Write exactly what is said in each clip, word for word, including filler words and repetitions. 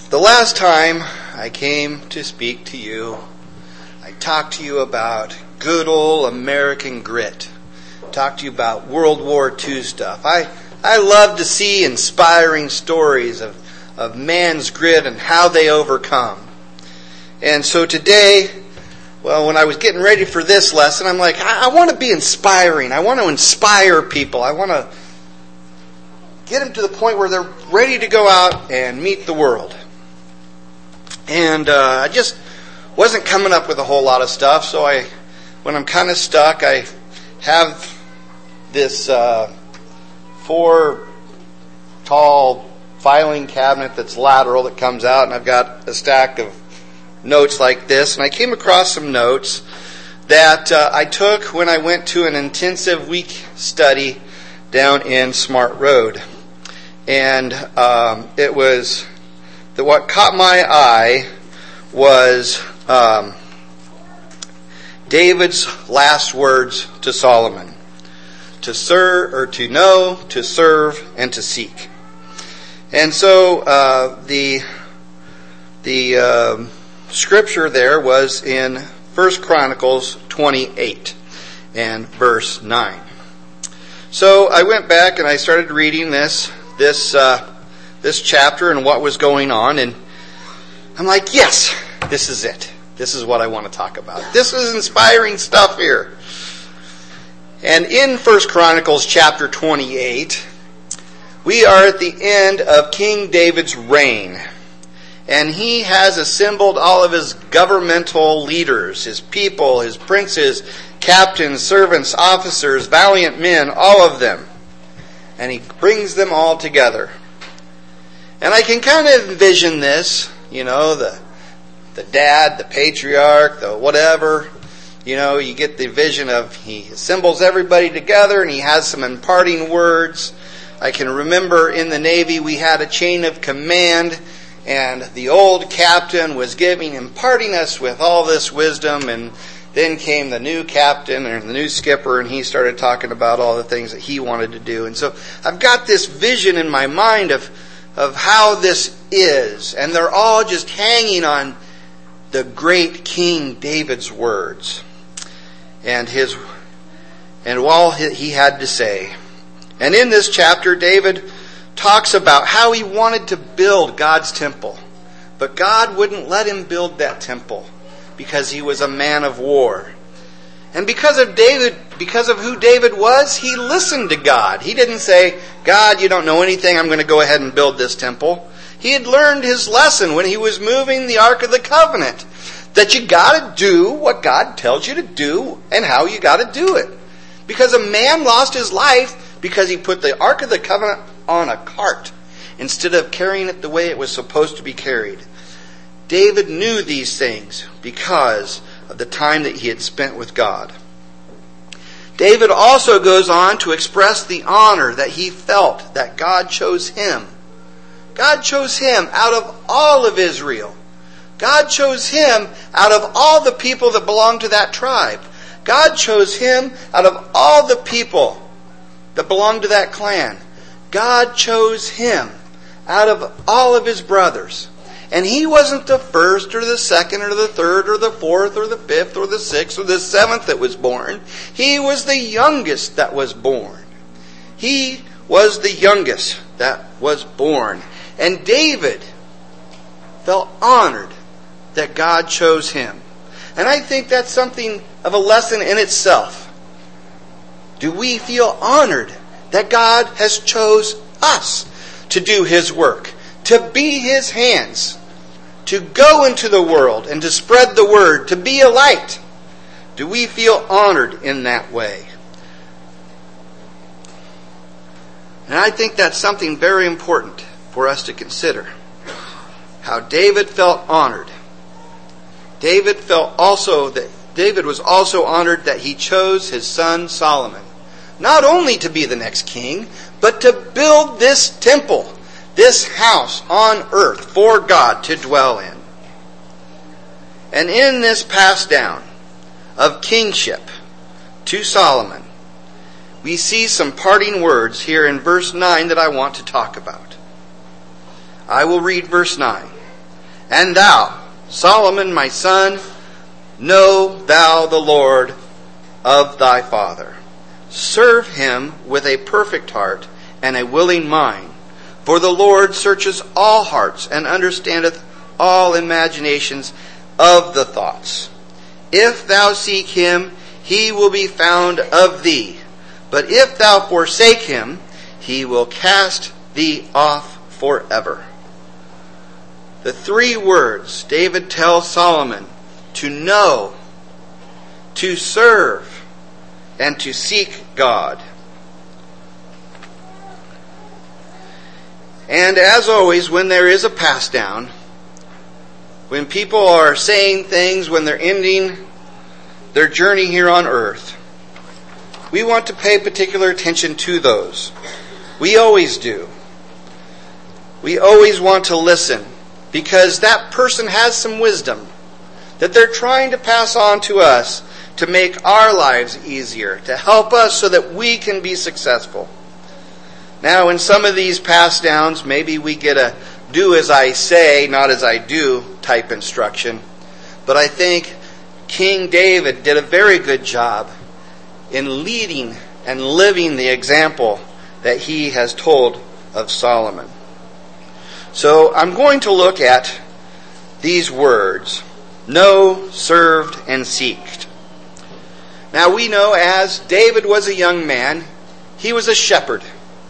The last time I came to speak to you, I talked to you about good old American grit. Talked to you about World War Two stuff. I, I love to see inspiring stories of, of man's grit and how they overcome. And so today, well, when I was getting ready for this lesson, I'm like, I, I want to be inspiring. I want to inspire people. I want to get them to the point where they're ready to go out and meet the world. And uh, I just wasn't coming up with a whole lot of stuff, so I, when I'm kind of stuck, I have this uh, four tall filing cabinet that's lateral that comes out, and I've got a stack of notes like this. And I came across some notes that uh, I took when I went to an intensive week study down in Smart Road. And um, it was... that what caught my eye was um, David's last words to Solomon: to serve, or to know, to serve, and to seek. And so uh, the the uh, scripture there was in First Chronicles twenty-eight and verse nine. So I went back and I started reading this this. Uh, this chapter and what was going on, and I'm like, yes, this is it. This is what I want to talk about. This is inspiring stuff here. And in First Chronicles chapter twenty-eight, we are at the end of King David's reign, and he has assembled all of his governmental leaders, his people, his princes, captains, servants, officers, valiant men, all of them, and he brings them all together. And I can kind of envision this, you know, the the dad, the patriarch, the whatever. You know, you get the vision of he assembles everybody together and he has some imparting words. I can remember in the Navy we had a chain of command, and the old captain was giving, imparting us with all this wisdom, and then came the new captain or the new skipper, and he started talking about all the things that he wanted to do. And so I've got this vision in my mind of of how this is, and they're all just hanging on the great King David's words and his and all he had to say. And in this chapter, David talks about how he wanted to build God's temple, but God wouldn't let him build that temple because he was a man of war. And because of David, because of who David was, he listened to God. He didn't say, God, you don't know anything, I'm going to go ahead and build this temple. He had learned his lesson when he was moving the Ark of the Covenant, that you got to do what God tells you to do and how you got to do it. Because a man lost his life because he put the Ark of the Covenant on a cart instead of carrying it the way it was supposed to be carried. David knew these things because of the time that he had spent with God. David also goes on to express the honor that he felt that God chose him. God chose him out of all of Israel. God chose him out of all the people that belonged to that tribe. God chose him out of all the people that belonged to that clan. God chose him out of all of his brothers. And he wasn't the first or the second or the third or the fourth or the fifth or the sixth or the seventh that was born. He was the youngest that was born. He was the youngest that was born. And David felt honored that God chose him. And I think that's something of a lesson in itself. Do we feel honored that God has chose us to do his work, to be his hands, to go into the world and to spread the word, to be a light? Do we feel honored in that way? And I think that's something very important for us to consider. How David felt honored. David felt also that David was also honored that he chose his son Solomon, not only to be the next king, but to build this temple, this house on earth for God to dwell in. And in this pass down of kingship to Solomon, we see some parting words here in verse nine that I want to talk about. I will read verse nine. And thou, Solomon my son, know thou the Lord of thy father. Serve him with a perfect heart and a willing mind. For the Lord searches all hearts and understandeth all imaginations of the thoughts. If thou seek him, he will be found of thee. But if thou forsake him, he will cast thee off forever. The three words David tells Solomon: to know, to serve, and to seek God. And as always, when there is a pass down, when people are saying things, when they're ending their journey here on earth, we want to pay particular attention to those. We always do. We always want to listen, because that person has some wisdom that they're trying to pass on to us to make our lives easier, to help us so that we can be successful. Now, in some of these pass downs, maybe we get a do as I say, not as I do type instruction. But I think King David did a very good job in leading and living the example that he has told of Solomon. So I'm going to look at these words: know, served, and seeked. Now we know, as David was a young man, he was a shepherd.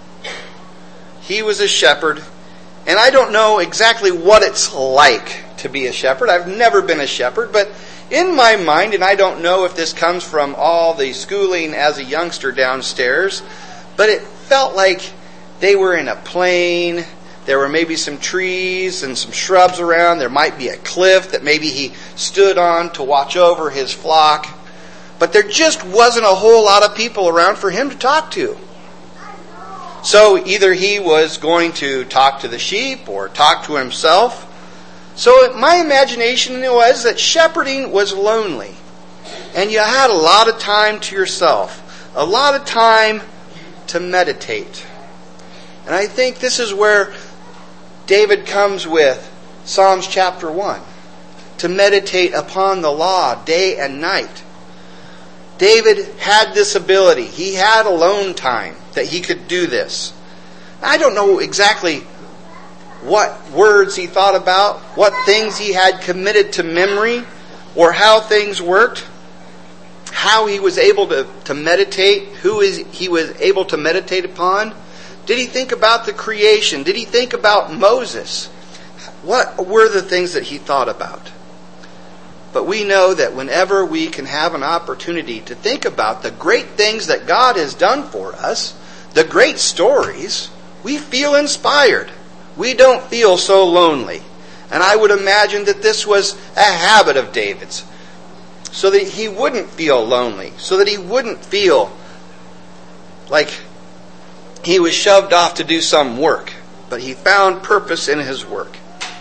He was a shepherd, and I don't know exactly what it's like to be a shepherd. I've never been a shepherd, but in my mind, and I don't know if this comes from all the schooling as a youngster downstairs, but it felt like they were in a plain. There were maybe some trees and some shrubs around. There might be a cliff that maybe he stood on to watch over his flock. But there just wasn't a whole lot of people around for him to talk to. So either he was going to talk to the sheep or talk to himself. So my imagination was that shepherding was lonely. And you had a lot of time to yourself. A lot of time to meditate. And I think this is where David comes with Psalms chapter one. To meditate upon the law day and night. David had this ability. He had alone time that he could do this. I don't know exactly what words he thought about, what things he had committed to memory, or how things worked, how he was able to, to meditate, who is he was able to meditate upon. Did he think about the creation? Did he think about Moses? What were the things that he thought about? But we know that whenever we can have an opportunity to think about the great things that God has done for us, the great stories, we feel inspired. We don't feel so lonely. And I would imagine that this was a habit of David's, so that he wouldn't feel lonely, so that he wouldn't feel like he was shoved off to do some work, but he found purpose in his work.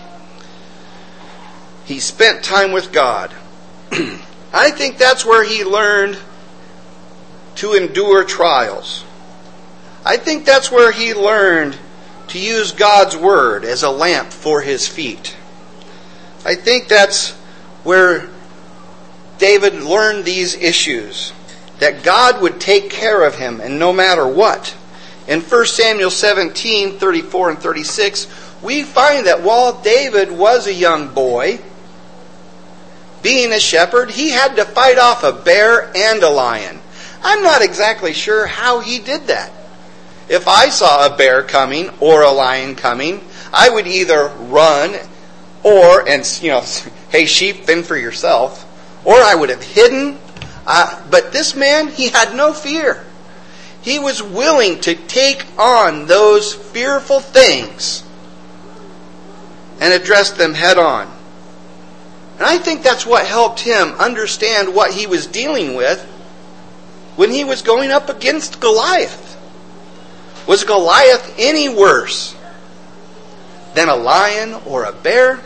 He spent time with God. I think that's where he learned to endure trials. I think that's where he learned to use God's word as a lamp for his feet. I think that's where David learned these issues, that God would take care of him, and no matter what. In First Samuel seventeen, thirty-four and thirty-six, we find that while David was a young boy, being a shepherd, he had to fight off a bear and a lion. I'm not exactly sure how he did that. If I saw a bear coming or a lion coming, I would either run or, and you know, hey sheep, fend for yourself, or I would have hidden. Uh, but this man, he had no fear. He was willing to take on those fearful things and address them head on. And I think that's what helped him understand what he was dealing with when he was going up against Goliath. Was Goliath any worse than a lion or a bear?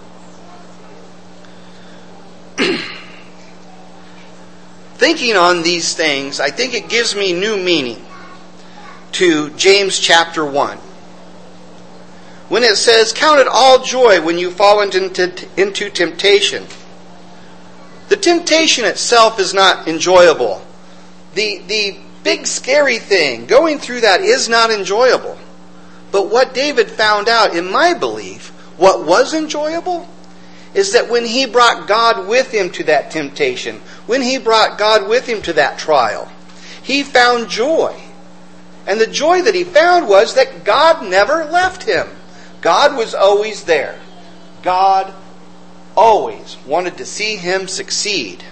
Thinking on these things, I think it gives me new meaning to James chapter one, when it says, count it all joy when you fall into, into temptation. The temptation itself is not enjoyable. The, the big scary thing, going through that is not enjoyable. But what David found out, in my belief, what was enjoyable, is that when he brought God with him to that temptation, when he brought God with him to that trial, he found joy. And the joy that he found was that God never left him. God was always there. God always wanted to see him succeed.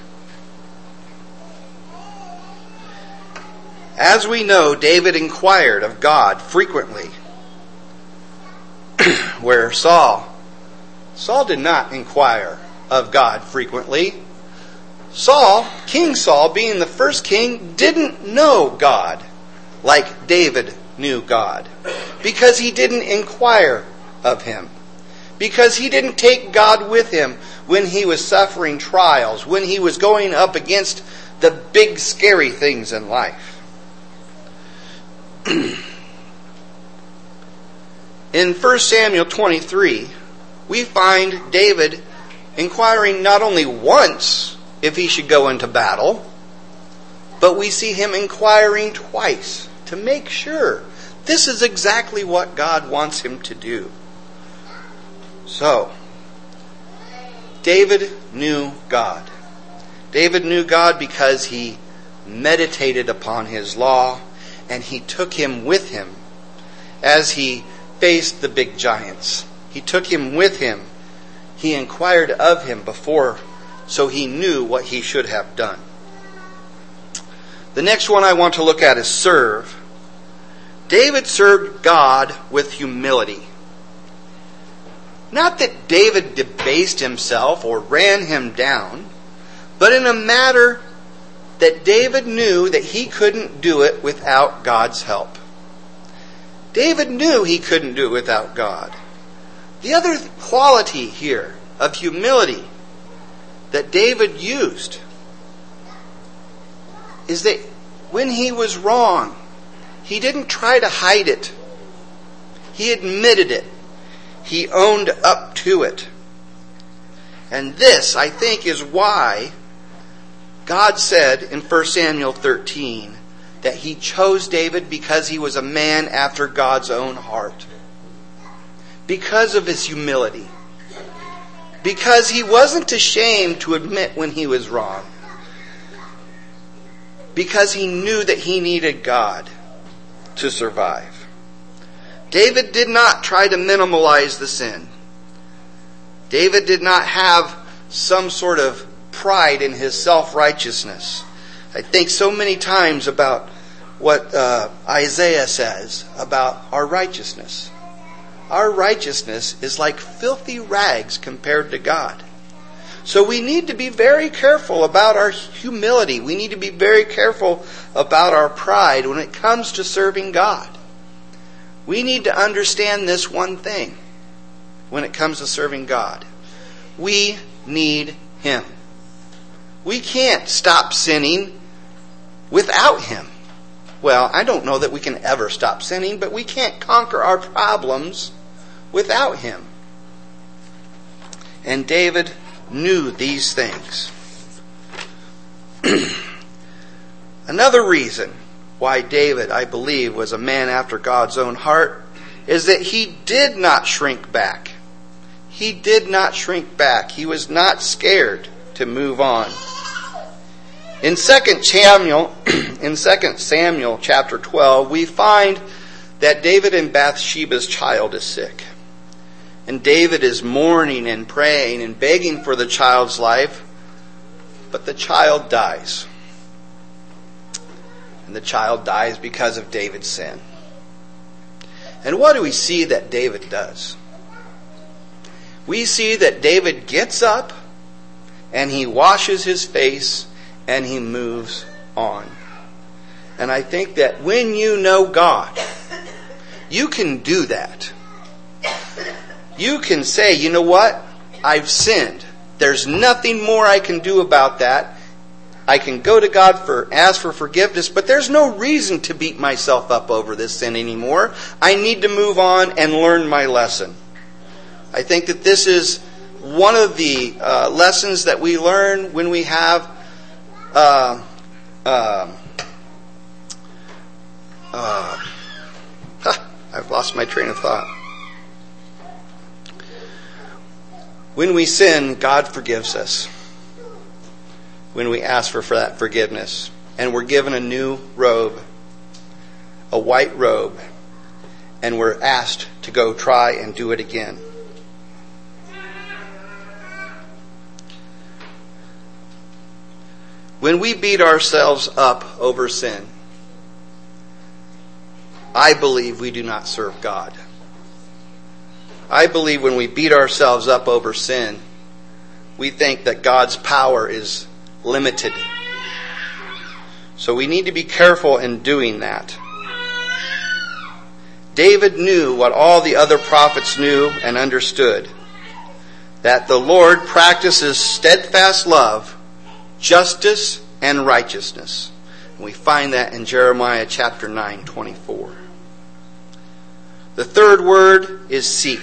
As we know, David inquired of God frequently. Where Saul, Saul did not inquire of God frequently. Saul, King Saul, being the first king, didn't know God like David knew God. Because he didn't inquire of him. Because he didn't take God with him when he was suffering trials, when he was going up against the big scary things in life. In First Samuel twenty-three, we find David inquiring not only once if he should go into battle, but we see him inquiring twice to make sure this is exactly what God wants him to do. So, David knew God. David knew God because he meditated upon his law, and he took him with him as he faced the big giants. He took him with him. He inquired of him before, so he knew what he should have done. The next one I want to look at is serve. David served God with humility. Not that David debased himself or ran him down, but in a matter that David knew that he couldn't do it without God's help. David knew he couldn't do it without God. The other quality here of humility that David used is that when he was wrong, he didn't try to hide it. He admitted it. He owned up to it. And this, I think, is why God said in First Samuel thirteen that he chose David because he was a man after God's own heart. Because of his humility. Because he wasn't ashamed to admit when he was wrong. Because he knew that he needed God to survive. David did not try to minimalize the sin. David did not have some sort of pride in his self-righteousness. I think so many times about what uh, Isaiah says about our righteousness. Our righteousness is like filthy rags compared to God. So we need to be very careful about our humility. We need to be very careful about our pride when it comes to serving God. We need to understand this one thing when it comes to serving God. We need Him. We can't stop sinning without Him. Well, I don't know that we can ever stop sinning, but we can't conquer our problems without Him. And David knew these things. Another reason why David, I believe, was a man after God's own heart is that he did not shrink back. He did not shrink back. He was not scared to move on. In Second Samuel, in Second Samuel chapter twelve, we find that David and Bathsheba's child is sick. And David is mourning and praying and begging for the child's life, but the child dies. And the child dies because of David's sin. And what do we see that David does? We see that David gets up and he washes his face and he moves on. And I think that when you know God, you can do that. You can say, you know what? I've sinned. There's nothing more I can do about that. I can go to God for ask for forgiveness, but there's no reason to beat myself up over this sin anymore. I need to move on and learn my lesson. I think that this is one of the uh, lessons that we learn when we have uh, uh, uh, huh, I've lost my train of thought. When we sin, God forgives us. When we ask for, for that forgiveness. And we're given a new robe, a white robe, and we're asked to go try and do it again. When we beat ourselves up over sin, I believe we do not serve God. I believe when we beat ourselves up over sin, we think that God's power is limited. So we need to be careful in doing that. David knew what all the other prophets knew and understood, that the Lord practices steadfast love, justice, and righteousness. And we find that in Jeremiah chapter nine, twenty-four. The third word is seek.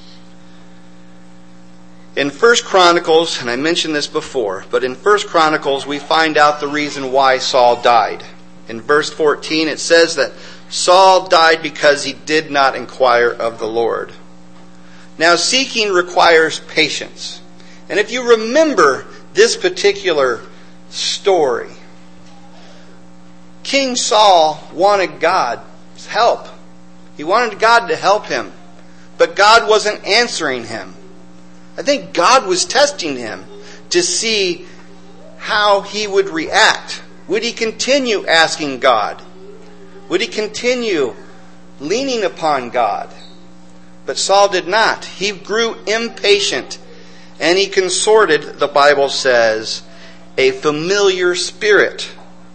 In First Chronicles, and I mentioned this before, but in First Chronicles we find out the reason why Saul died. In verse fourteen it says that Saul died because he did not inquire of the Lord. Now seeking requires patience. And if you remember this particular story, King Saul wanted God's help. He wanted God to help him, but God wasn't answering him. I think God was testing him to see how he would react. Would he continue asking God? Would he continue leaning upon God? But Saul did not. He grew impatient, and he consorted, the Bible says, a familiar spirit.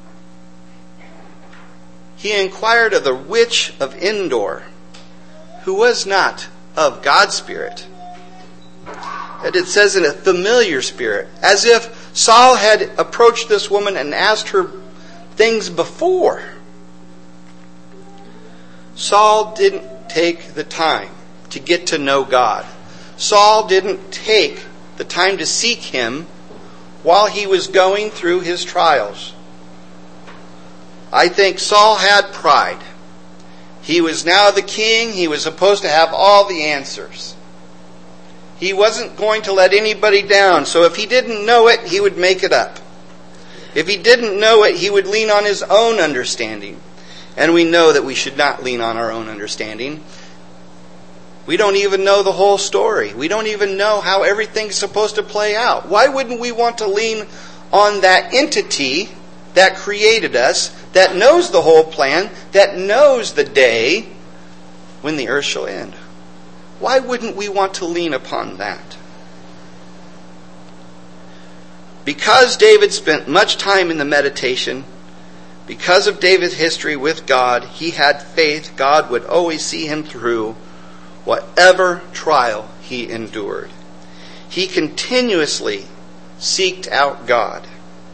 He inquired of the witch of Endor, who was not of God's spirit. And it says in a familiar spirit, as if Saul had approached this woman and asked her things before. Saul didn't take the time to get to know God. Saul didn't take the time to seek him while he was going through his trials. I think Saul had pride. He was now the king. He was supposed to have all the answers. He wasn't going to let anybody down. So if he didn't know it, he would make it up. If he didn't know it, he would lean on his own understanding. And we know that we should not lean on our own understanding. We don't even know the whole story. We don't even know how everything's supposed to play out. Why wouldn't we want to lean on that entity that created us, that knows the whole plan, that knows the day when the earth shall end? Why wouldn't we want to lean upon that? Because David spent much time in the meditation, because of David's history with God, he had faith God would always see him through whatever trial he endured. He continuously seeked out God.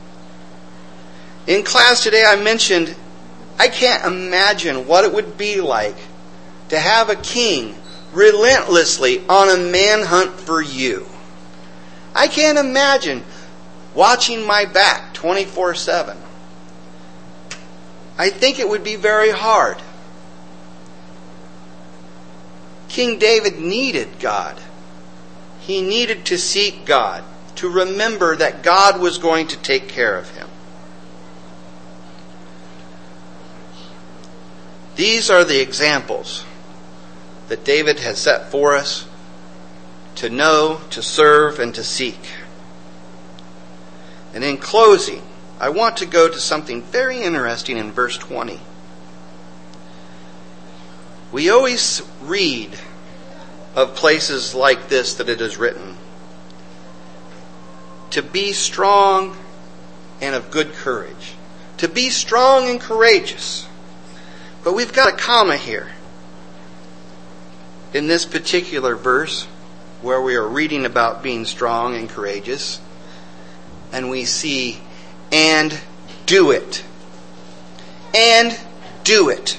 In class today I mentioned, I can't imagine what it would be like to have a king relentlessly on a manhunt for you. I can't imagine watching my back twenty-four seven. I think it would be very hard. King David needed God. He needed to seek God, to remember that God was going to take care of him. These are the examples that David has set for us to know, to serve, and to seek. And in closing, I want to go to something very interesting in verse twenty. We always read of places like this that it is written, to be strong and of good courage. To be strong and courageous. But we've got a comma here. In this particular verse, where we are reading about being strong and courageous, and we see and do it. And do it.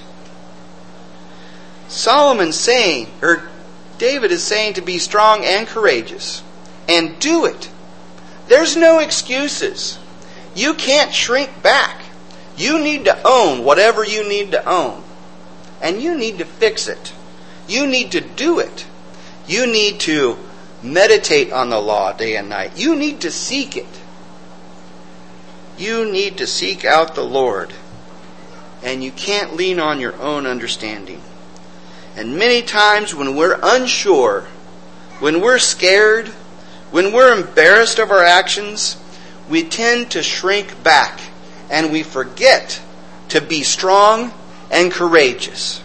Solomon's saying, or David is saying, to be strong and courageous. And do it. There's no excuses. You can't shrink back. You need to own whatever you need to own. And you need to fix it. You need to do it. You need to meditate on the law day and night. You need to seek it. You need to seek out the Lord. And you can't lean on your own understanding. And many times when we're unsure, when we're scared, when we're embarrassed of our actions, we tend to shrink back and we forget to be strong and courageous.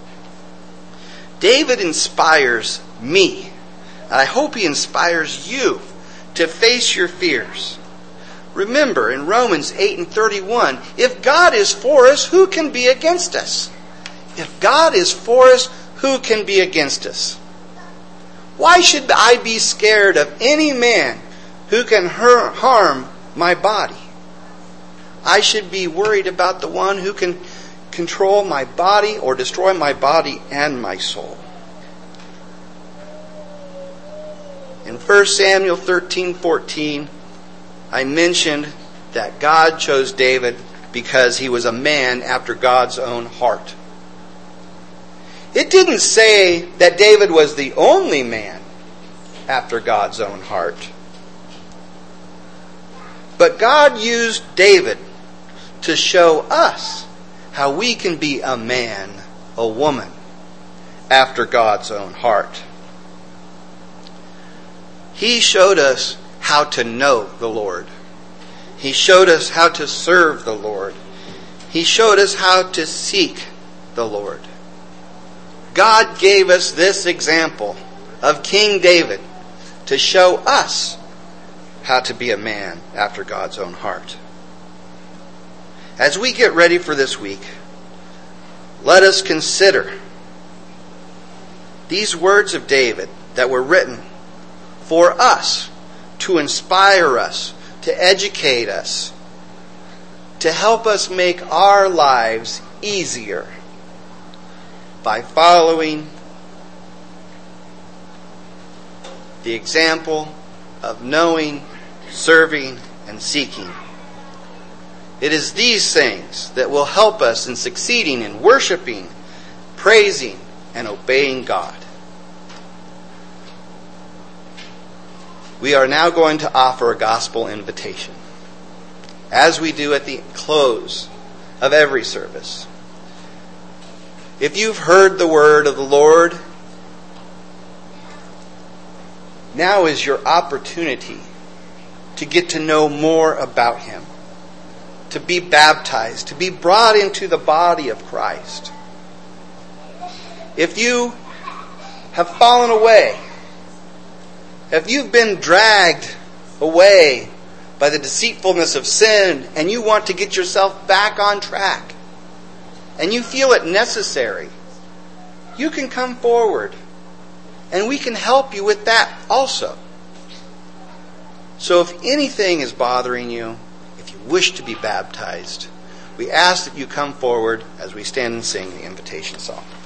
David inspires me, and I hope he inspires you to face your fears. Remember in Romans eight and thirty-one, if God is for us, who can be against us? If God is for us, who can be against us? Why should I be scared of any man who can harm my body? I should be worried about the one who can control my body or destroy my body and my soul. In First Samuel thirteen fourteen, I mentioned that God chose David because he was a man after God's own heart. It didn't say that David was the only man after God's own heart. But God used David to show us how we can be a man, a woman, after God's own heart. He showed us how to know the Lord. He showed us how to serve the Lord. He showed us how to seek the Lord. God gave us this example of King David to show us how to be a man after God's own heart. As we get ready for this week, let us consider these words of David that were written for us, to inspire us, to educate us, to help us make our lives easier by following the example of knowing, serving, and seeking. It is these things that will help us in succeeding in worshiping, praising, and obeying God. We are now going to offer a gospel invitation, as we do at the close of every service. If you've heard the word of the Lord, now is your opportunity to get to know more about Him, to be baptized, to be brought into the body of Christ. If you have fallen away, if you've been dragged away by the deceitfulness of sin and you want to get yourself back on track, and you feel it necessary, you can come forward and we can help you with that also. So if anything is bothering you, if you wish to be baptized, we ask that you come forward as we stand and sing the invitation song.